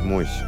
Отмойся.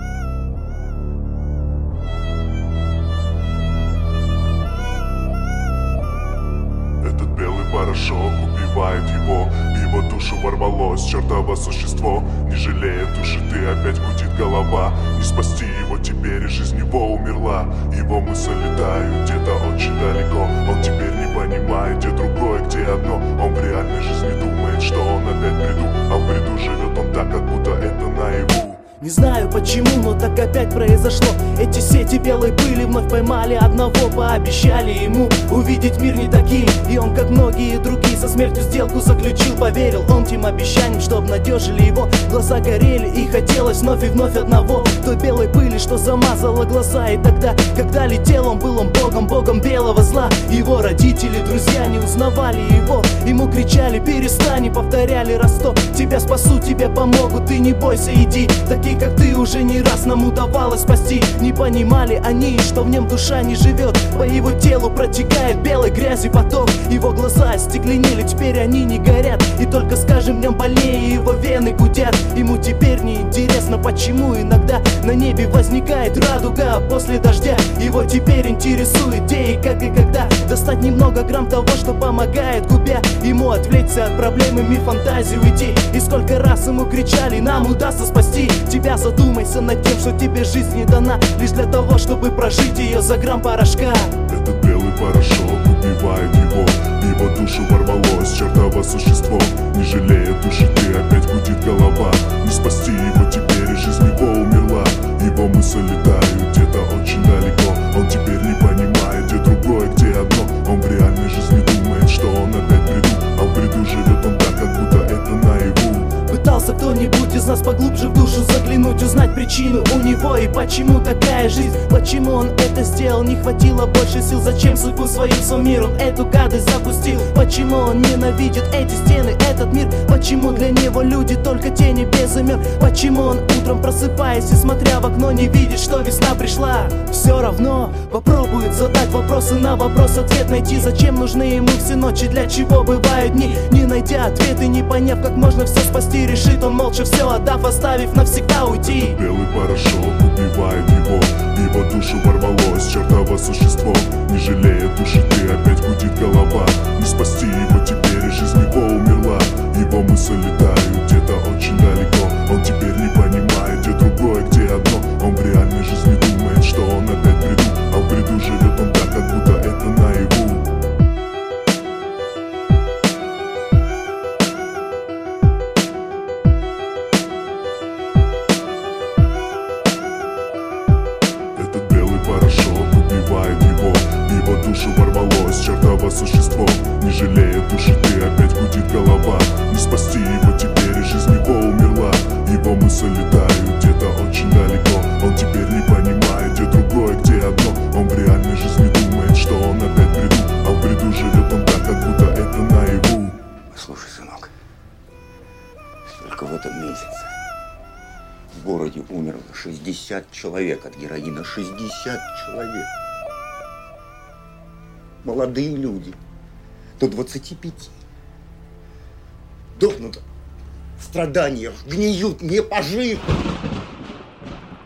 Этот белый порошок убивает его, в его душу ворвалось чертово существо. Не жалея души, ты опять гудит голова. Не спасти его теперь, и жизнь его умерла. Его мысли летают где-то очень далеко. Он теперь не понимает, где другое, где одно. Он в реальной жизни думает, что он опять в бреду, а в бреду живет он так, как будто это наяву. Не знаю почему, но так опять произошло. Эти сети белой пыли вновь поймали одного. Пообещали ему увидеть мир не таким. И он, как многие другие, со смертью сделку заключил. Поверил он тем обещаниям, что обнадежили его. Глаза горели и хотелось вновь и вновь одного. Той белой пыли, что замазала глаза. И тогда, когда летел он, был он богом, богом белого зла. Его родители, друзья не узнавали его. Ему кричали: перестань, и повторяли раз 100: тебя спасу, тебе помогут, ты не бойся, иди. Таких как ты уже не раз нам удавалось спасти. Не понимали они, что в нем душа не живет. По его телу протекает белой грязи поток. Его глаза остекленели, теперь они не горят. И только с каждым днем больнее его вены гудят. Ему теперь не интересно, почему иногда на небе возникает радуга после дождя. Его теперь интересует где и как и когда достать немного грамм того, что помогает губя ему отвлечься от проблем и мир фантазии уйти. И сколько раз ему кричали: нам удастся спасти тебя. Задумайся над тем, что тебе жизнь не дана лишь для того, чтобы прожить ее за грамм порошка. Этот белый порошок убивает его, в его душу ворвалось чертово существо. Не жалея души, ты опять гудит голова. Не спасти его теперь, и жизнь его умерла. Его мысли летают где-то очень далеко. Он теперь не понимает, где другое, где одно. Он в реальной жизни думает, что он опять в бреду, а в бреду живет он так, как будто это наяву. Пытался кто-нибудь из нас поглубже в душу заглянуть, узнать причину у него и почему такая жизнь. Почему он это сделал, не хватило больше сил. Зачем судьбу свою свой мир он эту гадость запустил. Почему он ненавидит эти стены, этот мир. Почему для него люди только тени без имен. Почему он утром просыпаясь и смотря в окно не видит, что весна пришла. Все равно попробует задать вопросы, на вопрос ответ найти. Зачем нужны ему все ночи, для чего бывают дни. Не найдя ответы, не поняв, как можно все спасти, решит он молча все отдав, оставив навсегда уйти. Белый порошок убивает его, в его душу ворвалось чертово существо. Не жалея души, ты опять гудит голова. Не спасти его теперь, и жизнь его умерла. Его мысли летают где-то очень далеко. Он теперь не понимает, где другое, где одно. Он в реальной жизни думает, что он опять в бреду, а в бреду живет он так, как будто это наяву. Порошок убивает его, в его душу ворвалось чертово существо. Не жалея души, ты опять гудит голова. Не спасти его теперь, и жизнь его умерла. Его мысли летают где-то очень далеко. Он теперь не понимает, где другое, где одно. Он в реальной жизни думает, что он опять в бреду, а в бреду живет он так, как будто это наяву. Слушай, сынок, только в этом месяце в городе умерло 60 человек от героина. 60 человек. Молодые люди до 25. Дохнут в страданиях, гниют, не пожив.